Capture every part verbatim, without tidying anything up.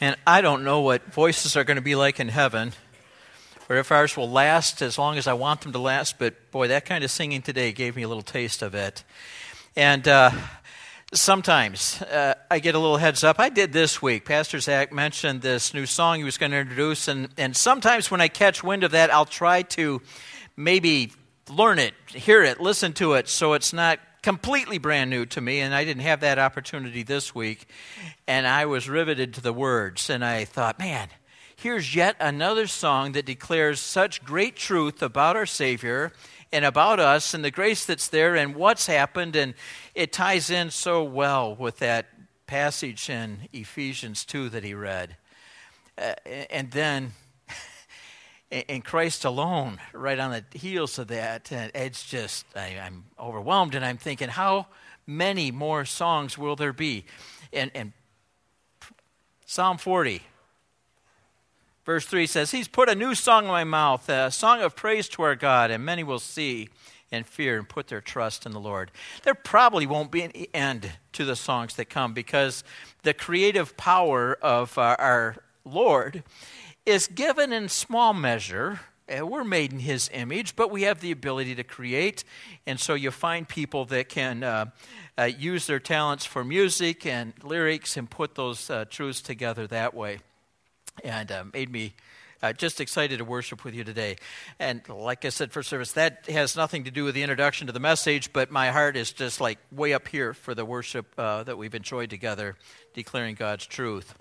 And I don't know what voices are going to be like in heaven, or if ours will last as long as I want them to last, but boy, that kind of singing today gave me a little taste of it. And uh, sometimes uh, I get a little heads up. I did this week. Pastor Zach mentioned this new song he was going to introduce, and, and sometimes when I catch wind of that, I'll try to maybe learn it, hear it, listen to it, so it's not completely brand new to me, and I didn't have that opportunity this week. And I was riveted to the words, and I thought, man, here's yet another song that declares such great truth about our Savior and about us and the grace that's there and what's happened, and it ties in so well with that passage in Ephesians two that he read. Uh, and then in Christ alone, right on the heels of that, and it's just, I, I'm overwhelmed, and I'm thinking, how many more songs will there be? And, and Psalm forty, verse three says, He's put a new song in my mouth, a song of praise to our God, and many will see and fear and put their trust in the Lord. There probably won't be an end to the songs that come, because the creative power of our, our Lord is given in small measure. Uh, we're made in His image, but we have the ability to create. And so you find people that can uh, uh, use their talents for music and lyrics and put those uh, truths together that way. And uh, made me uh, just excited to worship with you today. And like I said for service, that has nothing to do with the introduction to the message, but my heart is just like way up here for the worship uh, that we've enjoyed together, declaring God's truth.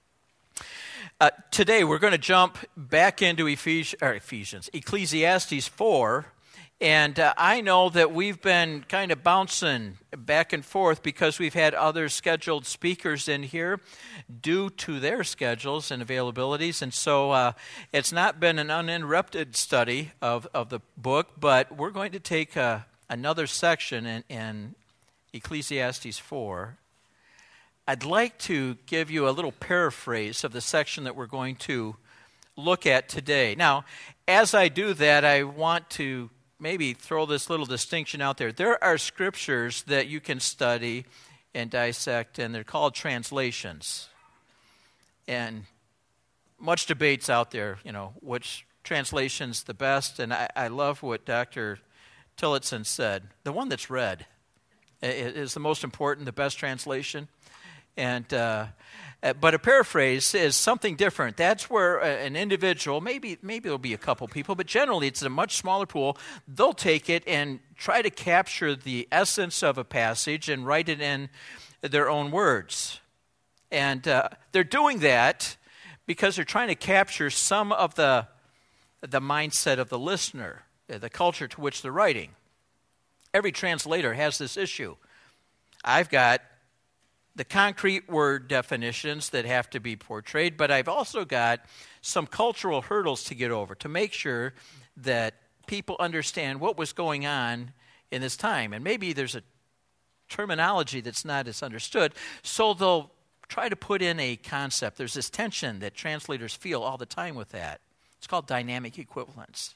Uh, today we're going to jump back into Ephes- or Ephesians, Ecclesiastes four, and uh, I know that we've been kind of bouncing back and forth because we've had other scheduled speakers in here due to their schedules and availabilities, and so uh, it's not been an uninterrupted study of, of the book, but we're going to take uh, another section in, in Ecclesiastes four. I'd like to give you a little paraphrase of the section that we're going to look at today. Now, as I do that, I want to maybe throw this little distinction out there. There are scriptures that you can study and dissect, and they're called translations. And much debate's out there, you know, which translation's the best, and I, I love what Doctor Tillotson said. The one that's read is the most important, the best translation. And uh, but a paraphrase is something different. That's where an individual, maybe maybe there'll be a couple people, but generally it's a much smaller pool. They'll take it and try to capture the essence of a passage and write it in their own words. And uh, they're doing that because they're trying to capture some of the the mindset of the listener, the culture to which they're writing. Every translator has this issue. I've got the concrete word definitions that have to be portrayed, but I've also got some cultural hurdles to get over to make sure that people understand what was going on in this time. And maybe there's a terminology that's not as understood, so they'll try to put in a concept. There's this tension that translators feel all the time with that. It's called dynamic equivalence.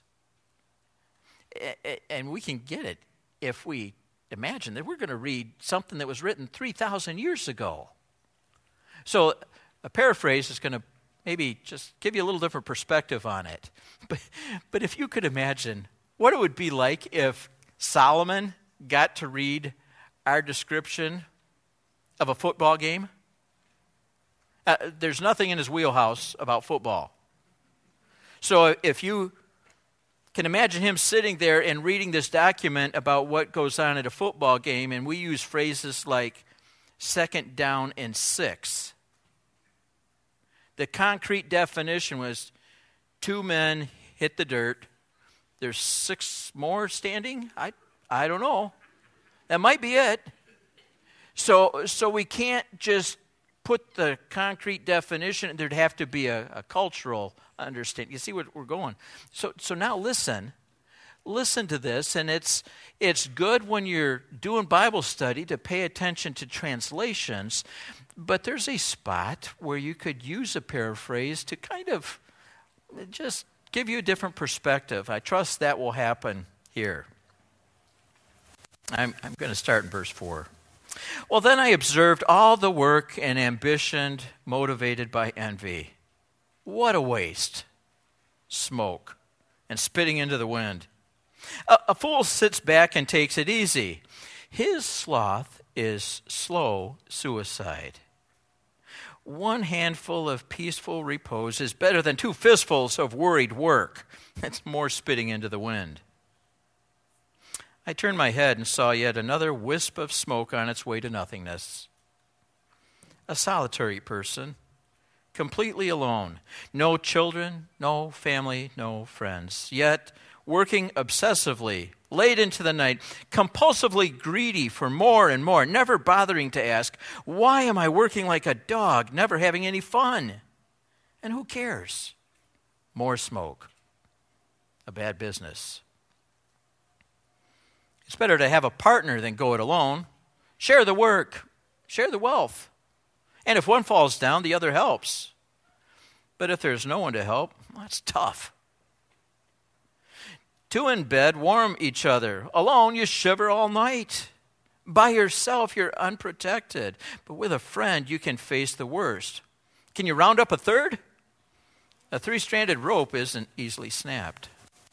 And we can get it if we imagine that we're going to read something that was written three thousand years ago. So a paraphrase is going to maybe just give you a little different perspective on it. But, but if you could imagine what it would be like if Solomon got to read our description of a football game. Uh, there's nothing in his wheelhouse about football. So if you can imagine him sitting there and reading this document about what goes on at a football game, and we use phrases like second down and six. The concrete definition was two men hit the dirt. There's six more standing? I I don't know. That might be it. So so we can't just put the concrete definition. There'd have to be a, a cultural understanding. You see where we're going. So so now listen. Listen to this, and it's it's good when you're doing Bible study to pay attention to translations, but there's a spot where you could use a paraphrase to kind of just give you a different perspective. I trust that will happen here. I'm, I'm going to start in verse four. Well, then I observed all the work and ambition motivated by envy. What a waste. Smoke and spitting into the wind. A, a fool sits back and takes it easy. His sloth is slow suicide. One handful of peaceful repose is better than two fistfuls of worried work. That's more spitting into the wind. I turned my head and saw yet another wisp of smoke on its way to nothingness. A solitary person, completely alone. No children, no family, no friends. Yet working obsessively, late into the night, compulsively greedy for more and more, never bothering to ask, why am I working like a dog, never having any fun? And who cares? More smoke. A bad business. It's better to have a partner than go it alone. Share the work. Share the wealth. And if one falls down, the other helps. But if there's no one to help, that's tough. Two in bed warm each other. Alone, you shiver all night. By yourself, you're unprotected. But with a friend, you can face the worst. Can you round up a third? A three-stranded rope isn't easily snapped.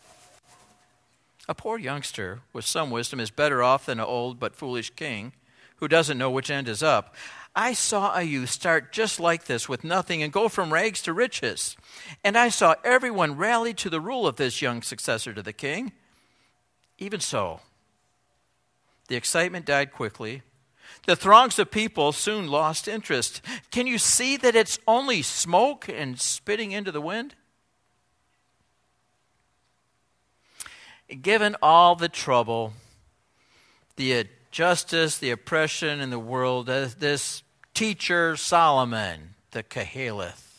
A poor youngster with some wisdom is better off than an old but foolish king who doesn't know which end is up. I saw a youth start just like this with nothing and go from rags to riches. And I saw everyone rally to the rule of this young successor to the king. Even so, the excitement died quickly. The throngs of people soon lost interest. Can you see that it's only smoke and spitting into the wind? Given all the trouble, the justice, the oppression in the world, this teacher Solomon, the Koheleth,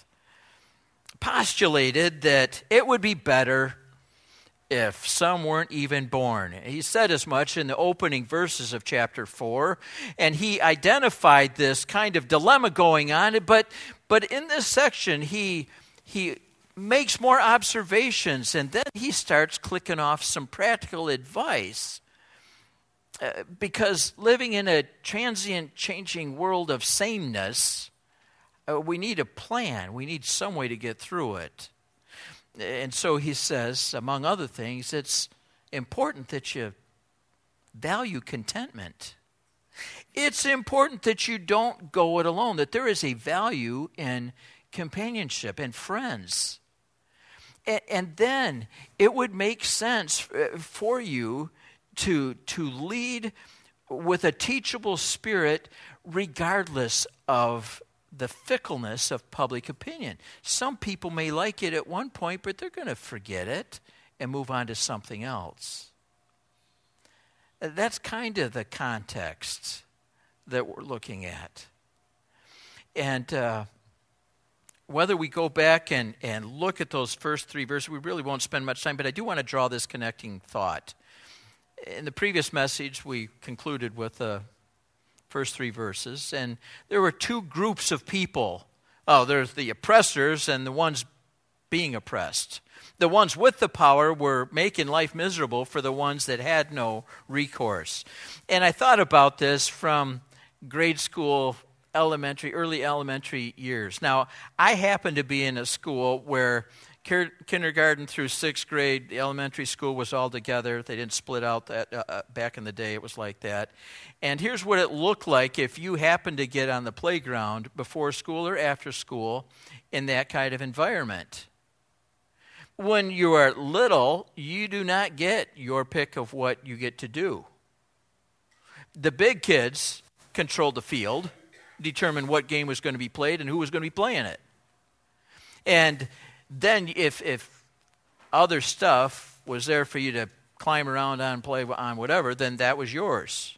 postulated that it would be better if some weren't even born. He said as much in the opening verses of chapter four, and he identified this kind of dilemma going on, but but in this section he he makes more observations, and then he starts clicking off some practical advice. Uh, because living in a transient, changing world of sameness, uh, we need a plan. We need some way to get through it. And so he says, among other things, it's important that you value contentment. It's important that you don't go it alone, that there is a value in companionship and friends. And, and then it would make sense for you to, to lead with a teachable spirit regardless of the fickleness of public opinion. Some people may like it at one point, but they're going to forget it and move on to something else. That's kind of the context that we're looking at. And uh, whether we go back and, and look at those first three verses, we really won't spend much time, but I do want to draw this connecting thought. In the previous message, we concluded with the first three verses, and there were two groups of people. Oh, there's the oppressors and the ones being oppressed. The ones with the power were making life miserable for the ones that had no recourse. And I thought about this from grade school, elementary, early elementary years. Now, I happen to be in a school where kindergarten through sixth grade, the elementary school was all together. They didn't split out that uh, back in the day. It was like that. And here's what it looked like if you happened to get on the playground before school or after school in that kind of environment. When you are little, you do not get your pick of what you get to do. The big kids controlled the field, determined what game was going to be played and who was going to be playing it. And then if if other stuff was there for you to climb around on, play on, whatever, then that was yours.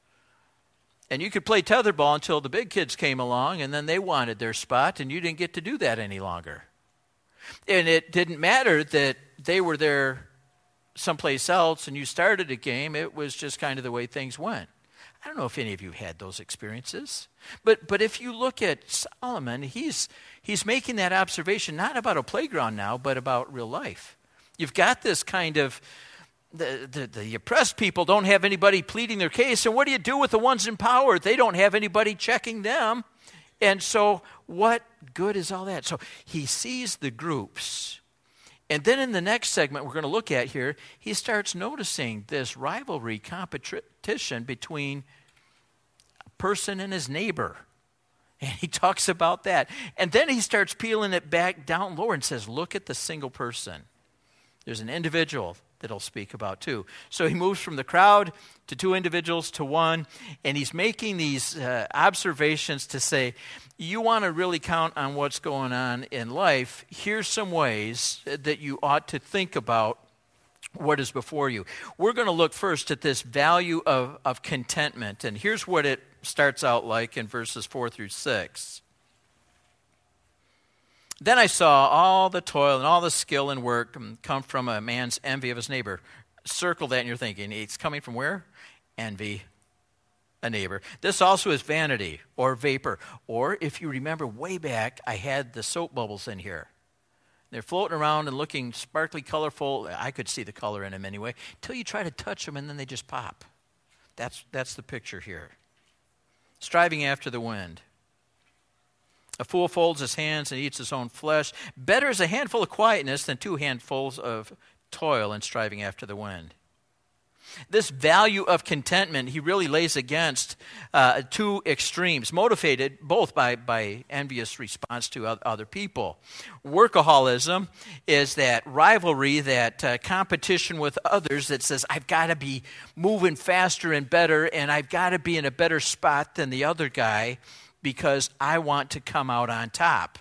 And you could play tetherball until the big kids came along, and then they wanted their spot, and you didn't get to do that any longer. And it didn't matter that they were there someplace else and you started a game. It was just kind of the way things went. I don't know if any of you had those experiences. But but if you look at Solomon, he's he's making that observation not about a playground now, but about real life. You've got this kind of the, the, the oppressed people don't have anybody pleading their case. And what do you do with the ones in power? They don't have anybody checking them. And so what good is all that? So he sees the groups. And then in the next segment we're going to look at here, he starts noticing this rivalry, competition between a person and his neighbor. And he talks about that. And then he starts peeling it back down lower and says, look at the single person. There's an individual that he'll speak about too. So he moves from the crowd to two individuals to one, and he's making these uh, observations to say, you want to really count on what's going on in life, here's some ways that you ought to think about what is before you. We're going to look first at this value of, of contentment, and here's what it starts out like in verses four through six. Then I saw all the toil and all the skill and work come from a man's envy of his neighbor. Circle that and you're thinking, it's coming from where? Envy, a neighbor. This also is vanity or vapor. Or if you remember way back, I had the soap bubbles in here. They're floating around and looking sparkly, colorful. I could see the color in them anyway, until you try to touch them and then they just pop. That's, that's the picture here. Striving after the wind. A fool folds his hands and eats his own flesh. Better is a handful of quietness than two handfuls of toil and striving after the wind. This value of contentment he really lays against uh, two extremes, motivated both by, by envious response to other people. Workaholism is that rivalry, that uh, competition with others that says, I've got to be moving faster and better, and I've got to be in a better spot than the other guy, because I want to come out on top.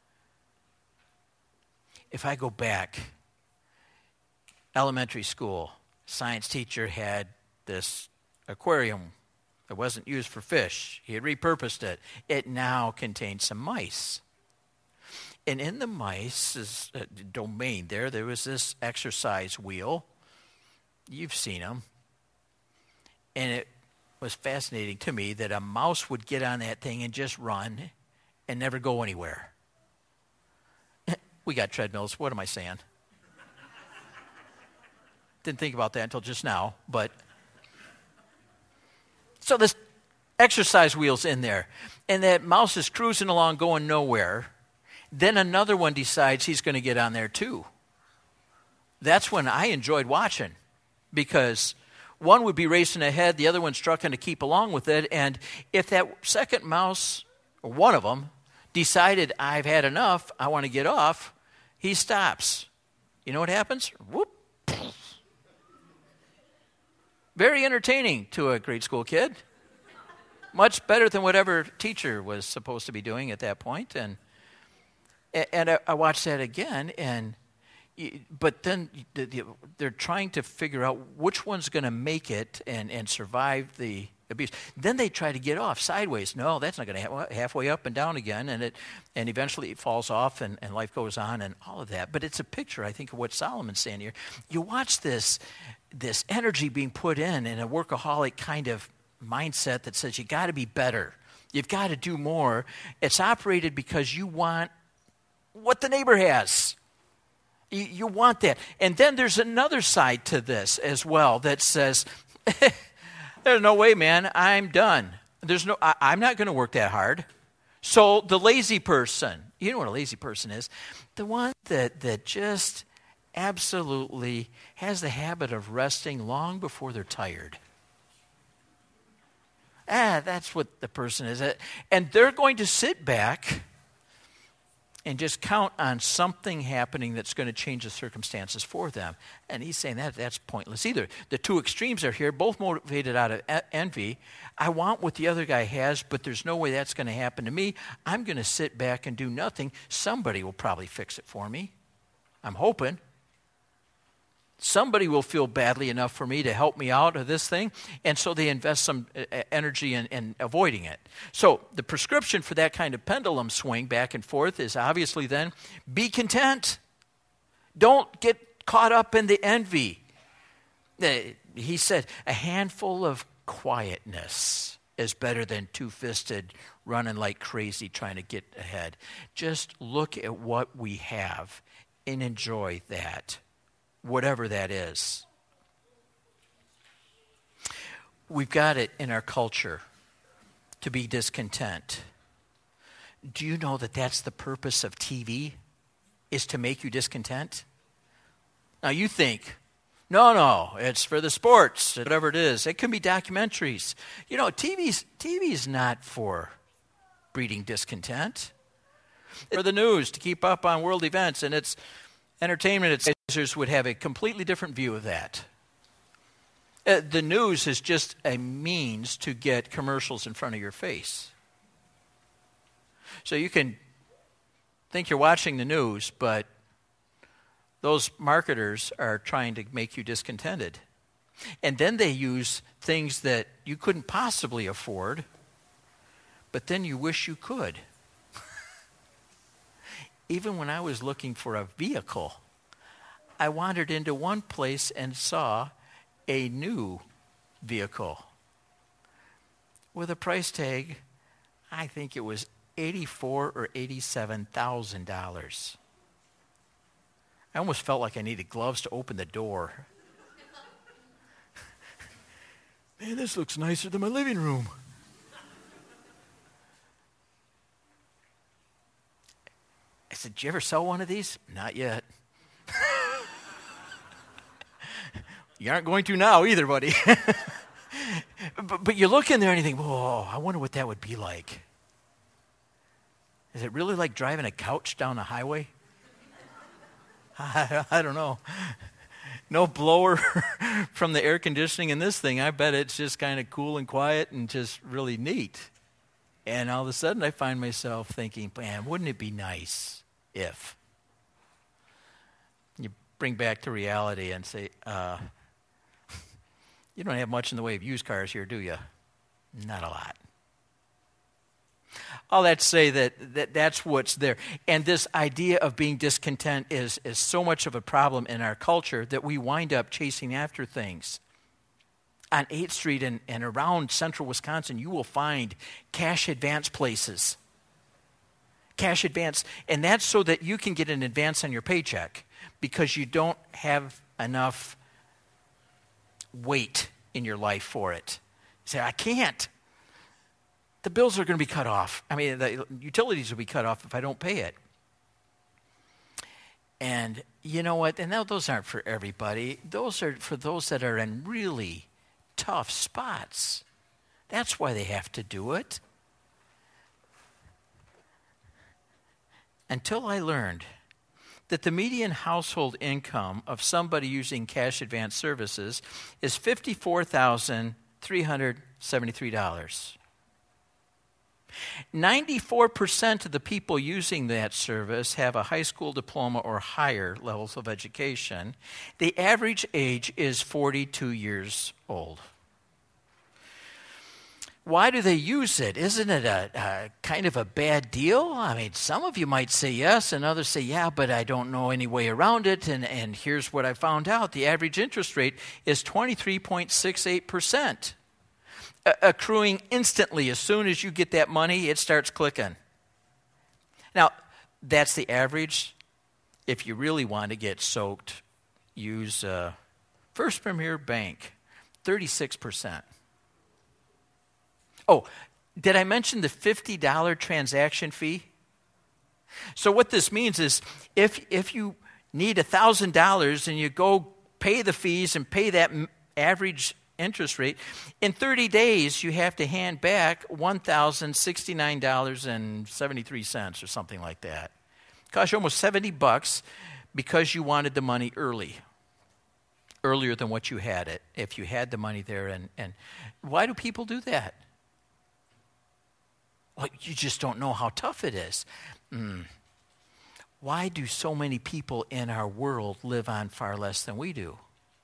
If I go back, elementary school, science teacher had this aquarium that wasn't used for fish. He had repurposed it. It now contained some mice. And in the mice's domain there, there was this exercise wheel. You've seen them. And it was fascinating to me that a mouse would get on that thing and just run and never go anywhere. We got treadmills. What am I saying? Didn't think about that until just now, but so this exercise wheel's in there, and that mouse is cruising along going nowhere. Then another one decides he's going to get on there too. That's when I enjoyed watching, because one would be racing ahead, the other one's struggling to keep along with it. And if that second mouse, or one of them, decided, I've had enough, I want to get off, he stops. You know what happens? Whoop. Very entertaining to a grade school kid. Much better than whatever teacher was supposed to be doing at that point. And, and I, I watched that again, and but then they're trying to figure out which one's going to make it and, and survive the abuse. Then they try to get off sideways. No, that's not going to happen. Halfway up and down again, and it and eventually it falls off, and, and life goes on, and all of that. But it's a picture, I think, of what Solomon's saying here. You watch this this energy being put in in a workaholic kind of mindset that says you got to be better. You've got to do more. It's operated because you want what the neighbor has. You, you want that. And then there's another side to this as well that says, there's no way, man, I'm done. There's no, I, I'm not going to work that hard. So the lazy person, you know what a lazy person is? The one that, that just absolutely has the habit of resting long before they're tired. Ah, that's what the person is. And they're going to sit back and just count on something happening that's going to change the circumstances for them. And he's saying that that's pointless either. The two extremes are here, both motivated out of envy. I want what the other guy has, but there's no way that's going to happen to me. I'm going to sit back and do nothing. Somebody will probably fix it for me. I'm hoping. Somebody will feel badly enough for me to help me out of this thing, and so they invest some energy in, in avoiding it. So the prescription for that kind of pendulum swing back and forth is obviously then, be content. Don't get caught up in the envy. He said, a handful of quietness is better than two-fisted running like crazy trying to get ahead. Just look at what we have and enjoy that. Whatever that is. we've got it in our culture to be discontent. Do you know that that's the purpose of T V, is to make you discontent? Now you think, no, no, it's for the sports, whatever it is. It can be documentaries. You know, T V's, T V's not for breeding discontent. It's for the news, to keep up on world events, and it's entertainment. Advisors would have a completely different view of that. Uh, the news is just a means to get commercials in front of your face. So you can think you're watching the news, but those marketers are trying to make you discontented. And then they use things that you couldn't possibly afford, but then you wish you could. Even when I was looking for a vehicle, I wandered into one place and saw a new vehicle with a price tag, I think it was eighty-four thousand dollars or eighty-seven thousand dollars. I almost felt like I needed gloves to open the door. Man, this looks nicer than my living room. I said, did you ever sell one of these? Not yet. You aren't going to now either, buddy. but, but you look in there and you think, whoa, I wonder what that would be like. Is it really like driving a couch down a highway? I, I don't know. No blower from the air conditioning in this thing. I bet it's just kind of cool and quiet and just really neat. And all of a sudden I find myself thinking, man, wouldn't it be nice if? You bring back to reality and say, uh, you don't have much in the way of used cars here, do you? Not a lot. All that to say that, that that's what's there. And this idea of being discontent is, is so much of a problem in our culture that we wind up chasing after things. On eighth Street and, and around central Wisconsin, you will find cash advance places. Cash advance. And that's so that you can get an advance on your paycheck because you don't have enough weight in your life for it. You say, I can't. The bills are going to be cut off. I mean, the utilities will be cut off if I don't pay it. And you know what? And those aren't for everybody. Those are for those that are in really tough spots. That's why they have to do it. Until I learned that the median household income of somebody using cash advance services is fifty-four thousand three hundred seventy-three dollars. ninety-four percent of the people using that service have a high school diploma or higher levels of education. The average age is forty-two years old. Why do they use it? Isn't it a, a kind of a bad deal? I mean, some of you might say yes, and others say, yeah, but I don't know any way around it, and, and here's what I found out. The average interest rate is twenty-three point six eight percent. Accruing instantly. As soon as you get that money, it starts clicking. Now, that's the average. If you really want to get soaked, use uh, First Premier Bank, thirty-six percent. Oh, did I mention the fifty dollars transaction fee? So what this means is if if you need one thousand dollars and you go pay the fees and pay that average interest rate, in thirty days you have to hand back one thousand sixty-nine dollars and seventy-three cents or something like that. It costs you almost seventy bucks because you wanted the money early, earlier than what you had it, if you had the money there. And, and why do people do that? Well, you just don't know how tough it is. Mm. Why do so many people in our world live on far less than we do?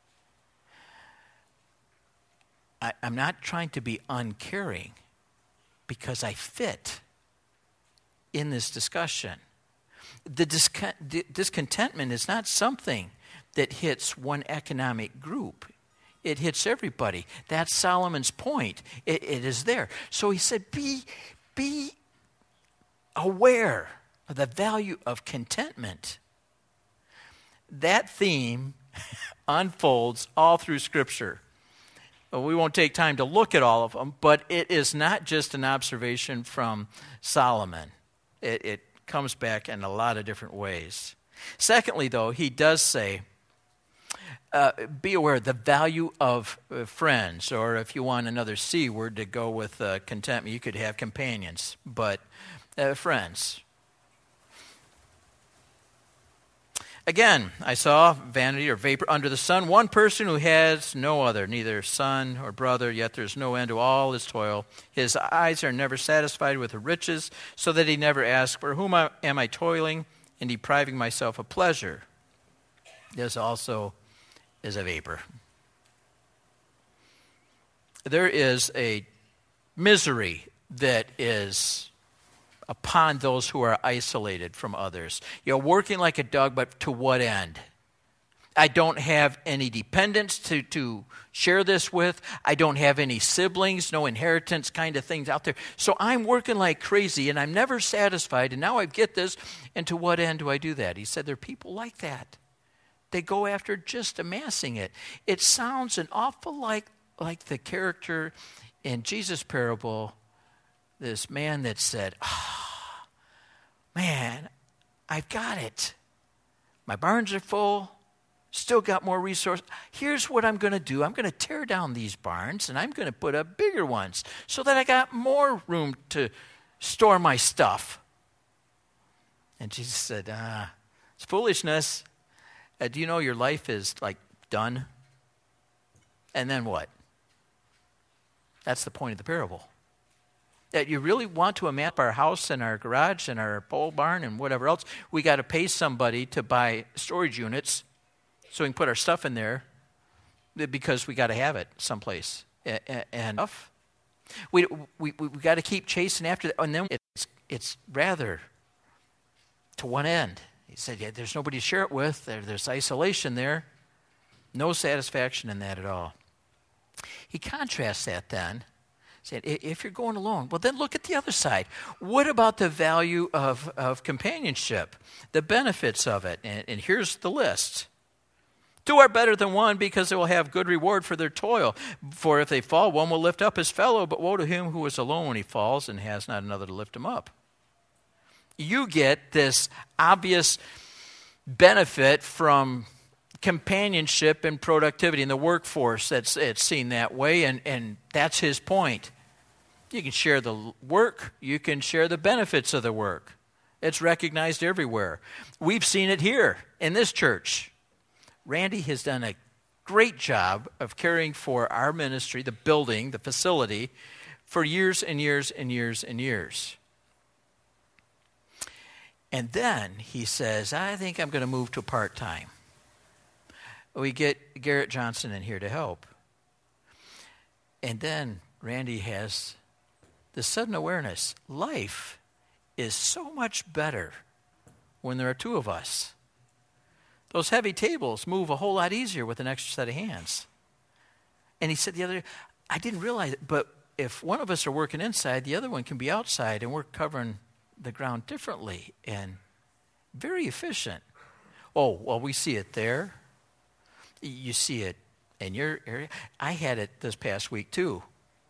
I, I'm not trying to be uncaring because I fit in this discussion. The discon- d- discontentment is not something that hits one economic group. It hits everybody. That's Solomon's point. It, it is there. So he said, be, be aware of the value of contentment. That theme unfolds all through Scripture. Well, we won't take time to look at all of them, but it is not just an observation from Solomon. It, it comes back in a lot of different ways. Secondly, though, he does say, uh, be aware of the value of uh, friends, or if you want another C word to go with uh, contentment, you could have companions, but uh, friends. Again, I saw vanity or vapor under the sun, one person who has no other, neither son or brother, yet there's no end to all his toil. His eyes are never satisfied with the riches, so that he never asks, for whom am I toiling and depriving myself of pleasure? This also is a vapor. There is a misery that is upon those who are isolated from others. You're working like a dog, but to what end? I don't have any dependents to, to share this with. I don't have any siblings, no inheritance kind of things out there. So I'm working like crazy, and I'm never satisfied, and now I get this, and to what end do I do that? He said there are people like that. They go after just amassing it. It sounds an awful like, like the character in Jesus' parable, this man that said, oh, man, I've got it. My barns are full, still got more resources. Here's what I'm going to do. I'm going to tear down these barns, and I'm going to put up bigger ones so that I got more room to store my stuff. And Jesus said, ah, it's foolishness. Uh, do you know your life is like done? And then what? That's the point of the parable. That you really want to map our house and our garage and our pole barn and whatever else, we got to pay somebody to buy storage units so we can put our stuff in there because we got to have it someplace. And we we we got to keep chasing after that. And then it's it's rather to one end. He said, yeah, there's nobody to share it with. There, there's isolation there. No satisfaction in that at all. He contrasts that then. Said, if you're going alone, well, then look at the other side. What about the value of, of companionship, the benefits of it? And, and here's the list. Two are better than one because they will have good reward for their toil. For if they fall, one will lift up his fellow, but woe to him who is alone when he falls and has not another to lift him up. You get this obvious benefit from companionship and productivity in the workforce. That's it's seen that way, and, and that's his point. You can share the work. You can share the benefits of the work. It's recognized everywhere. We've seen it here in this church. Randy has done a great job of caring for our ministry, the building, the facility, for years and years and years and years. And then he says, I think I'm going to move to part-time. We get Garrett Johnson in here to help. And then Randy has the sudden awareness. Life is so much better when there are two of us. Those heavy tables move a whole lot easier with an extra set of hands. And he said the other day, I didn't realize it, but if one of us are working inside, the other one can be outside, and we're covering the ground differently and very efficient. Oh, well, we see it there. You see it in your area. I had it this past week, too.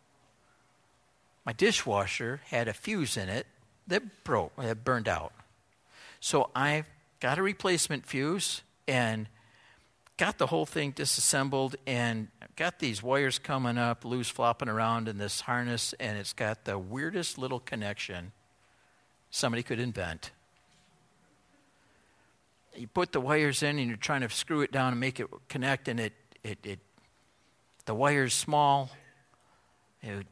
My dishwasher had a fuse in it that broke, that burned out. So I got a replacement fuse and got the whole thing disassembled and got these wires coming up, loose, flopping around in this harness, and it's got the weirdest little connection somebody could invent. You put the wires in and you're trying to screw it down and make it connect, and it, it, it the wire's small. It,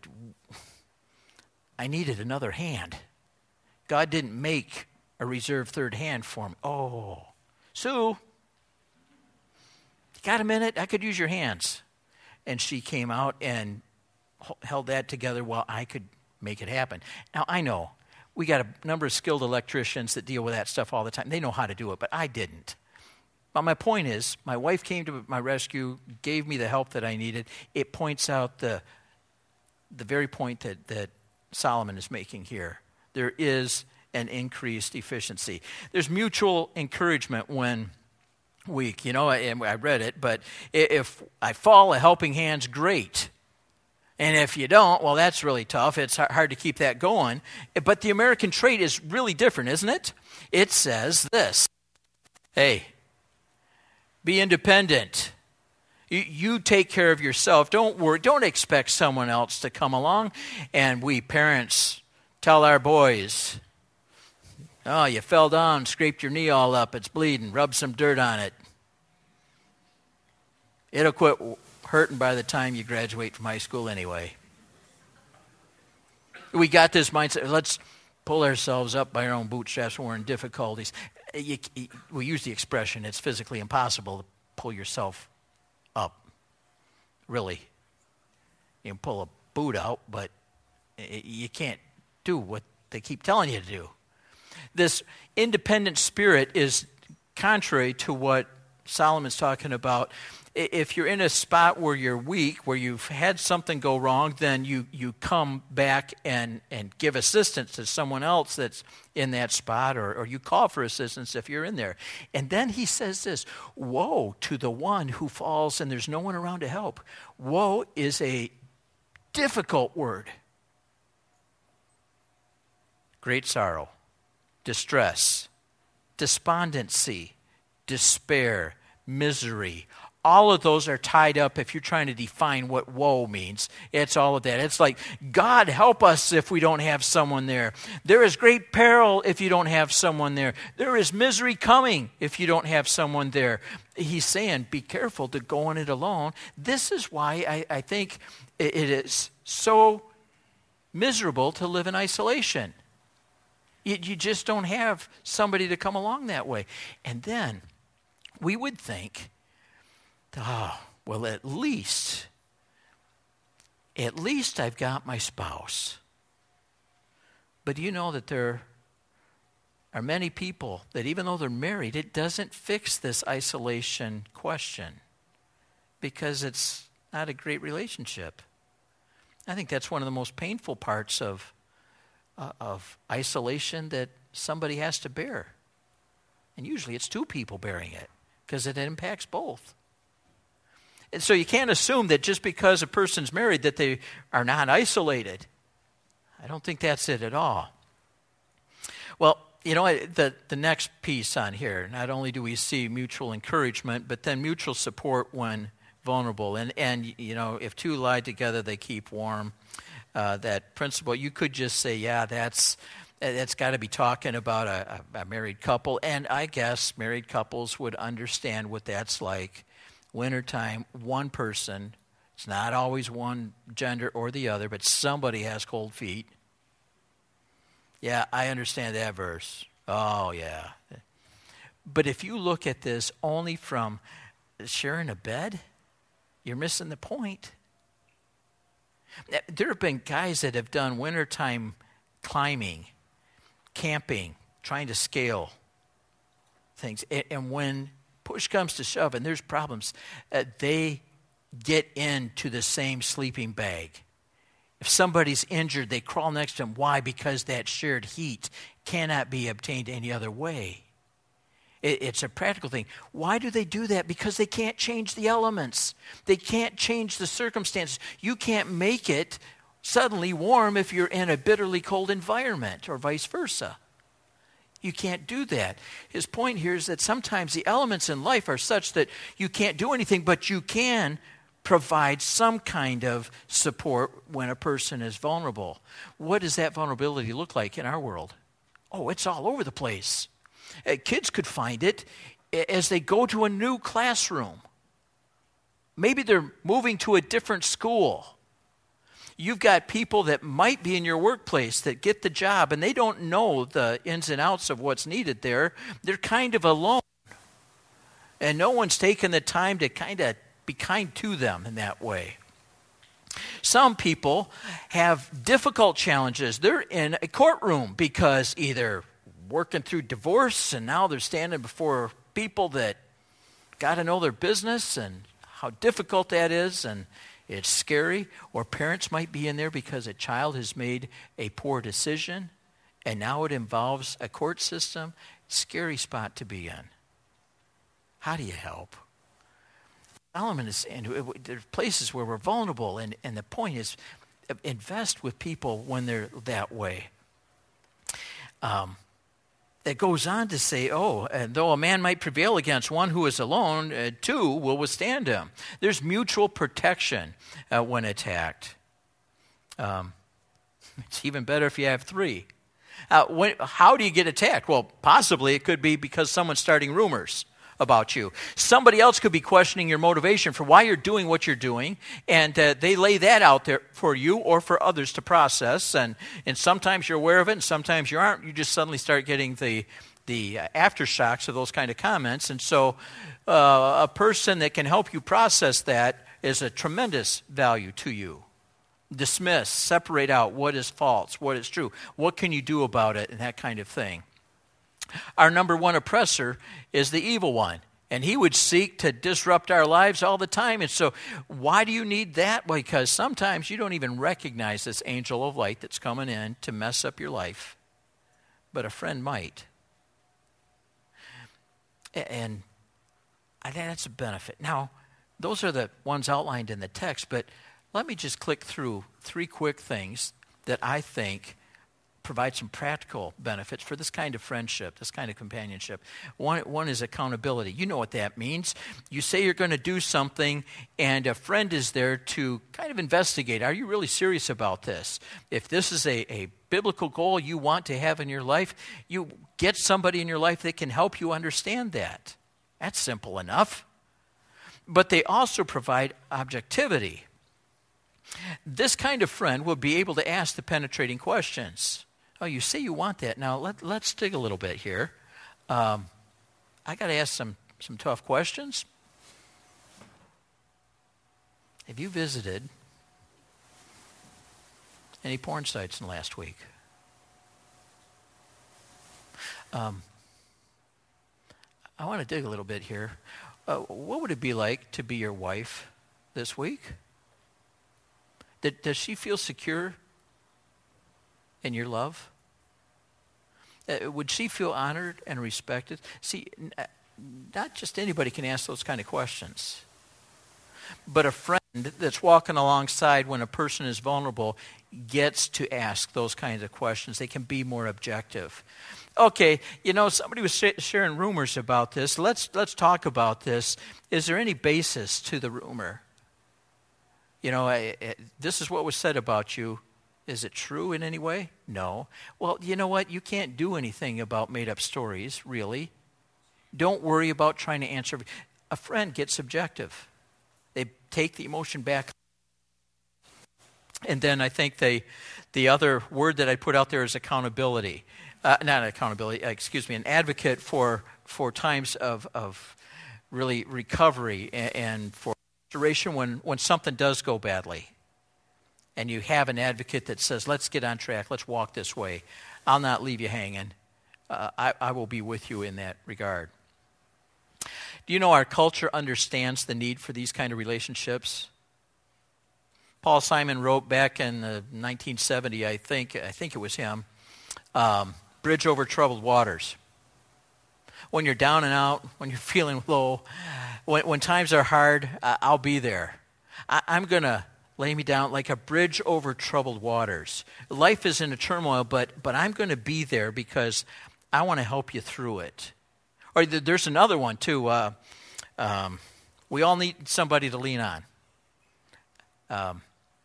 I needed another hand. God didn't make a reserved third hand for me. Oh, Sue, you got a minute? I could use your hands. And she came out and held that together while I could make it happen. Now, I know we got a number of skilled electricians that deal with that stuff all the time. They know how to do it, but I didn't. But my point is, my wife came to my rescue, gave me the help that I needed. It points out the the very point that, that Solomon is making here. There is an increased efficiency. There's mutual encouragement when weak. You know, I, I read it, but if I fall, a helping hand's great. And if you don't, well, that's really tough. It's hard to keep that going. But the American trait is really different, isn't it? It says this: hey, be independent. You, you take care of yourself. Don't worry. Don't expect someone else to come along. And we parents tell our boys, oh, you fell down, scraped your knee all up, it's bleeding, rub some dirt on it. It'll quit hurting by the time you graduate from high school anyway. We got this mindset, let's pull ourselves up by our own bootstraps when we're in difficulties. You, you, we use the expression, it's physically impossible to pull yourself up. Really. You can pull a boot out, but you can't do what they keep telling you to do. This independent spirit is contrary to what Solomon's talking about. If you're in a spot where you're weak, where you've had something go wrong, then you, you come back and, and give assistance to someone else that's in that spot, or, or you call for assistance if you're in there. And then he says this: woe to the one who falls and there's no one around to help. Woe is a difficult word. Great sorrow, distress, despondency, despair, misery. All of those are tied up if you're trying to define what woe means. It's all of that. It's like, God help us if we don't have someone there. There is great peril if you don't have someone there. There is misery coming if you don't have someone there. He's saying, be careful to go on it alone. This is why I, I think it is so miserable to live in isolation. You, you just don't have somebody to come along that way. And then we would think, oh, well, at least, at least I've got my spouse. But do you know that there are many people that even though they're married, it doesn't fix this isolation question because it's not a great relationship. I think that's one of the most painful parts of, uh, of isolation that somebody has to bear. And usually it's two people bearing it because it impacts both. And so you can't assume that just because a person's married that they are not isolated. I don't think that's it at all. Well, you know, the, the next piece on here, not only do we see mutual encouragement, but then mutual support when vulnerable. And, and you know, if two lie together, they keep warm. Uh, that principle, you could just say, yeah, that's that's got to be talking about a, a, a married couple. And I guess married couples would understand what that's like. Wintertime, one person, it's not always one gender or the other, but somebody has cold feet. Yeah, I understand that verse. Oh, yeah. But if you look at this only from sharing a bed, you're missing the point. There have been guys that have done wintertime climbing, camping, trying to scale things. And when push comes to shove and there's problems, uh, they get into the same sleeping bag. If somebody's injured, they crawl next to them. Why? Because that shared heat cannot be obtained any other way. It, it's a practical thing. Why do they do that? Because they can't change the elements. They can't change the circumstances. You can't make it suddenly warm if you're in a bitterly cold environment, or vice versa. You can't do that. His point here is that sometimes the elements in life are such that you can't do anything, but you can provide some kind of support when a person is vulnerable. What does that vulnerability look like in our world? Oh, it's all over the place. Uh, kids could find it as they go to a new classroom. Maybe they're moving to a different school. You've got people that might be in your workplace that get the job and they don't know the ins and outs of what's needed there. They're kind of alone. And no one's taken the time to kind of be kind to them in that way. Some people have difficult challenges. They're in a courtroom because either working through divorce and now they're standing before people that got to know their business and how difficult that is, and it's scary. Or parents might be in there because a child has made a poor decision and now it involves a court system. Scary spot to be in. How do you help? Solomon is saying there's places where we're vulnerable, and, and the point is invest with people when they're that way. Um, it goes on to say, oh, and though a man might prevail against one who is alone, uh, two will withstand him. There's mutual protection uh, when attacked. Um, it's even better if you have three. Uh, when, how do you get attacked? Well, possibly it could be because someone's starting rumors about you. Somebody else could be questioning your motivation for why you're doing what you're doing, and uh, they lay that out there for you or for others to process, and, and sometimes you're aware of it, and sometimes you aren't. You just suddenly start getting the, the uh, aftershocks of those kind of comments, and so uh, a person that can help you process that is a tremendous value to you. Dismiss, separate out what is false, what is true, what can you do about it, and that kind of thing. Our number one oppressor is the evil one, and he would seek to disrupt our lives all the time. And so why do you need that? Well, because sometimes you don't even recognize this angel of light that's coming in to mess up your life, but a friend might. And I think that's a benefit. Now, those are the ones outlined in the text, but let me just click through three quick things that I think provide some practical benefits for this kind of friendship, this kind of companionship. One, one is accountability. You know what that means. You say you're going to do something, and a friend is there to kind of investigate. Are you really serious about this? If this is a, a biblical goal you want to have in your life, you get somebody in your life that can help you understand that. That's simple enough. But they also provide objectivity. This kind of friend will be able to ask the penetrating questions. Oh, you say you want that. Now, let, let's dig a little bit here. Um, I got to ask some, some tough questions. Have you visited any porn sites in the last week? Um, I want to dig a little bit here. Uh, what would it be like to be your wife this week? Did, does she feel secure in your love? Uh, would she feel honored and respected? See, n- not just anybody can ask those kind of questions. But a friend that's walking alongside when a person is vulnerable gets to ask those kinds of questions. They can be more objective. Okay, you know, somebody was sh- sharing rumors about this. Let's let's talk about this. Is there any basis to the rumor? You know, I, I, this is what was said about you. Is it true in any way? No. Well, you know what? You can't do anything about made-up stories, really. Don't worry about trying to answer. A friend gets subjective. They take the emotion back. And then I think they, the other word that I put out there is accountability. Uh, not accountability, excuse me, an advocate for, for times of, of really recovery and, and for restoration when, when something does go badly. And you have an advocate that says, let's get on track, let's walk this way. I'll not leave you hanging. Uh, I, I will be with you in that regard. Do you know our culture understands the need for these kind of relationships? Paul Simon wrote back in uh, nineteen seventy, I think, I think it was him, um, Bridge Over Troubled Waters. When you're down and out, when you're feeling low, when, when times are hard, uh, I'll be there. I, I'm going to lay me down like a bridge over troubled waters. Life is in a turmoil, but but I'm going to be there because I want to help you through it. Or th- there's another one, too. Uh, um, we all need somebody to lean on. Um,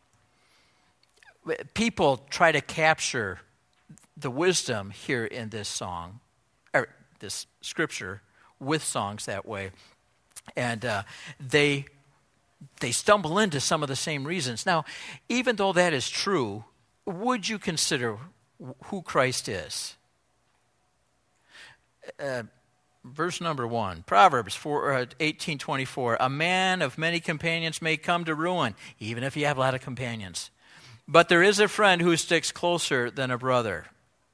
people try to capture the wisdom here in this song, or this scripture, with songs that way. And uh, they... They stumble into some of the same reasons. Now, even though that is true, would you consider who Christ is? Uh, verse number one, Proverbs four, uh, eighteen twenty-four, a man of many companions may come to ruin, even if you have a lot of companions. But there is a friend who sticks closer than a brother.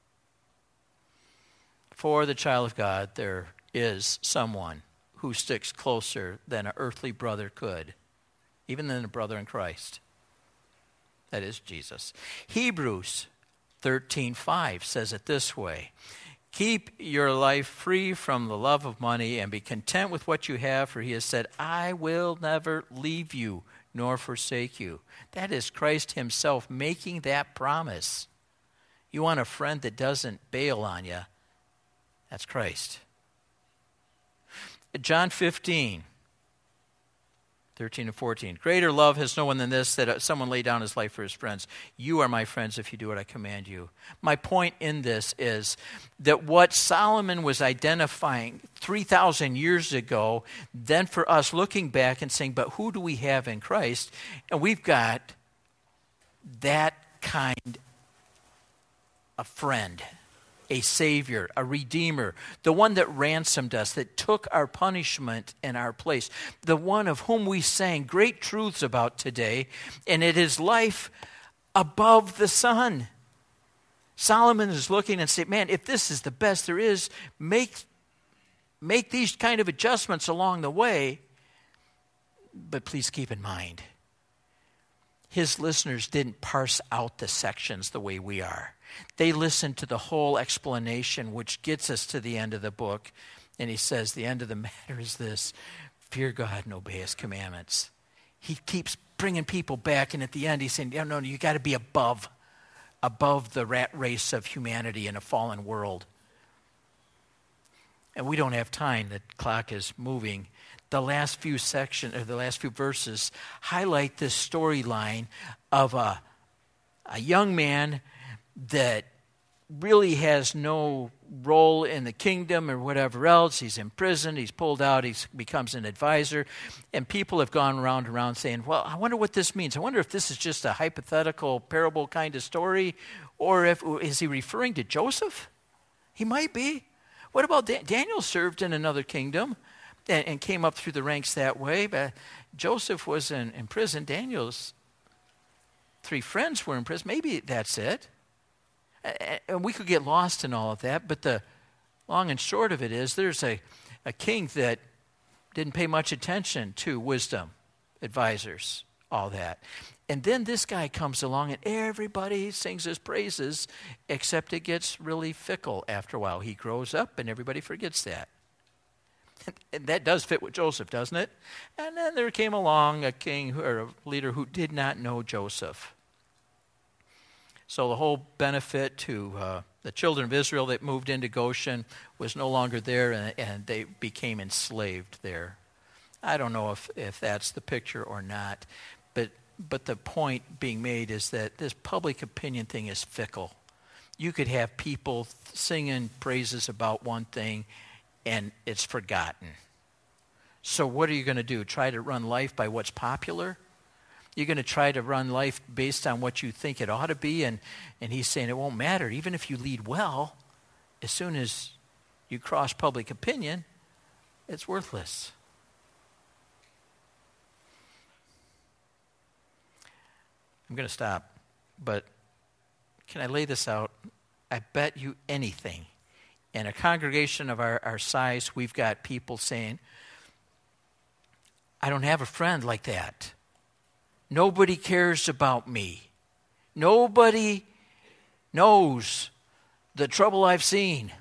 For the child of God, there is someone who sticks closer than an earthly brother could. Even than a brother in Christ. That is Jesus. Hebrews thirteen five says it this way. Keep your life free from the love of money and be content with what you have, for he has said, I will never leave you nor forsake you. That is Christ himself making that promise. You want a friend that doesn't bail on you, that's Christ. John fifteen, thirteen and fourteen. Greater love has no one than this, that someone lay down his life for his friends. You are my friends if you do what I command you. My point in this is that what Solomon was identifying three thousand years ago, then for us looking back and saying, but who do we have in Christ? And we've got that kind of friend, a Savior, a Redeemer, the one that ransomed us, that took our punishment in our place, the one of whom we sang great truths about today, and it is life above the sun. Solomon is looking and saying, man, if this is the best there is, make, make these kind of adjustments along the way, but please keep in mind, his listeners didn't parse out the sections the way we are. They listened to the whole explanation, which gets us to the end of the book. And he says, the end of the matter is this: fear God and obey his commandments. He keeps bringing people back, and at the end he's saying, no, no, you got to be above, above the rat race of humanity in a fallen world. And we don't have time. The clock is moving. The last few sections, or the last few verses, highlight this storyline of a, a young man that really has no role in the kingdom or whatever else. He's in prison, he's pulled out, he becomes an advisor, and people have gone around and around saying, well, I wonder what this means. I wonder if this is just a hypothetical parable kind of story, or if is he referring to Joseph? He might be. What about Dan- Daniel served in another kingdom and, and came up through the ranks that way, but Joseph was in, in prison. Daniel's three friends were in prison. Maybe that's it. And we could get lost in all of that, but the long and short of it is there's a, a king that didn't pay much attention to wisdom, advisors, all that. And then this guy comes along and everybody sings his praises, except it gets really fickle after a while. He grows up and everybody forgets that. And that does fit with Joseph, doesn't it? And then there came along a king or a leader who did not know Joseph. So the whole benefit to uh, the children of Israel that moved into Goshen was no longer there, and, and they became enslaved there. I don't know if, if that's the picture or not, but but the point being made is that this public opinion thing is fickle. You could have people singing praises about one thing, and it's forgotten. So what are you going to do? Try to run life by what's popular? You're going to try to run life based on what you think it ought to be, and, and he's saying it won't matter. Even if you lead well, as soon as you cross public opinion, it's worthless. I'm going to stop, but can I lay this out? I bet you anything. In a congregation of our, our size, we've got people saying, I don't have a friend like that. Nobody cares about me. Nobody knows the trouble I've seen.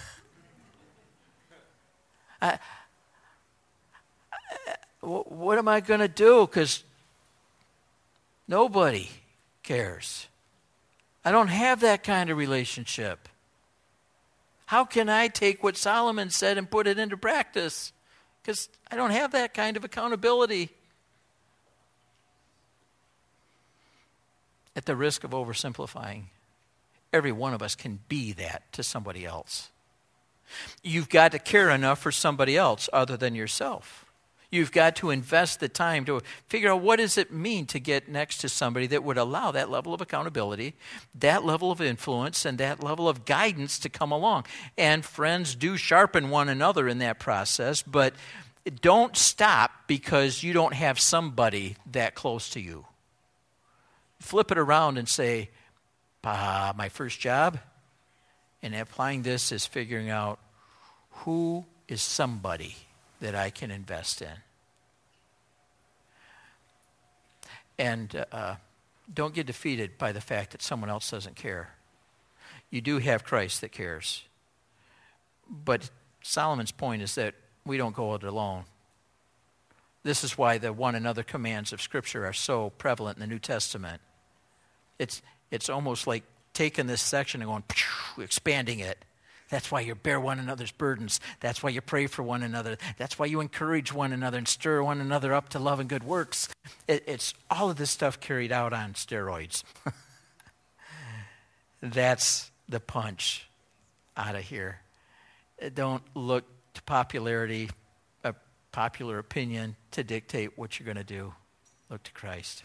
I, I, what am I going to do? Because nobody cares. I don't have that kind of relationship. How can I take what Solomon said and put it into practice? Because I don't have that kind of accountability. At the risk of oversimplifying, every one of us can be that to somebody else. You've got to care enough for somebody else other than yourself. You've got to invest the time to figure out what does it mean to get next to somebody that would allow that level of accountability, that level of influence, and that level of guidance to come along. And friends do sharpen one another in that process, but don't stop because you don't have somebody that close to you. Flip it around and say, ah, my first job, and applying this is figuring out who is somebody that I can invest in. And uh, don't get defeated by the fact that someone else doesn't care. You do have Christ that cares. But Solomon's point is that we don't go it alone. This is why the one another commands of Scripture are so prevalent in the New Testament. It's it's almost like taking this section and going, expanding it. That's why you bear one another's burdens. That's why you pray for one another. That's why you encourage one another and stir one another up to love and good works. It, it's all of this stuff carried out on steroids. That's the punch out of here. Don't look to popularity, a popular opinion to dictate what you're going to do. Look to Christ.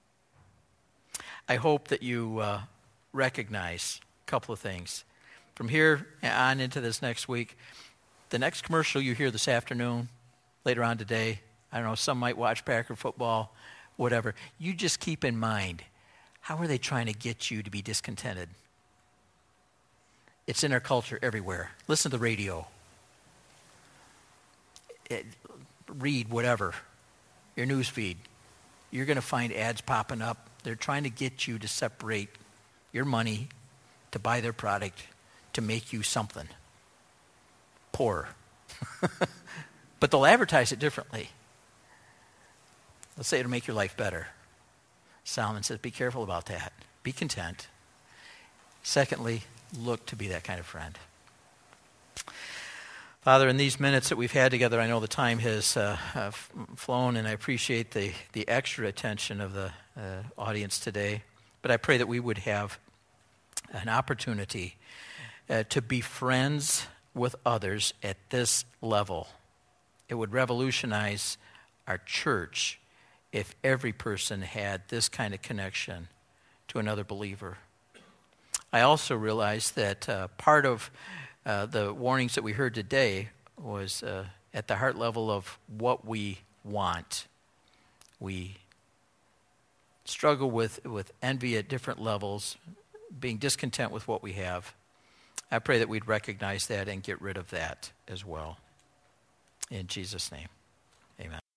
I hope that you uh, recognize a couple of things. From here on into this next week, the next commercial you hear this afternoon, later on today, I don't know, some might watch Packer football, whatever. You just keep in mind, how are they trying to get you to be discontented? It's in our culture everywhere. Listen to the radio. It, read whatever, your news feed. You're going to find ads popping up. They're trying to get you to separate your money to buy their product to make you something poorer. But they'll advertise it differently. They'll say it'll make your life better. Solomon says, be careful about that. Be content. Secondly, look to be that kind of friend. Father, in these minutes that we've had together, I know the time has uh, uh, flown, and I appreciate the, the extra attention of the uh, audience today. But I pray that we would have an opportunity uh, to be friends with others at this level. It would revolutionize our church if every person had this kind of connection to another believer. I also realize that uh, part of uh, the warnings that we heard today was uh, at the heart level of what we want. We struggle with, with envy at different levels, being discontent with what we have. I pray that we'd recognize that and get rid of that as well. In Jesus' name, amen.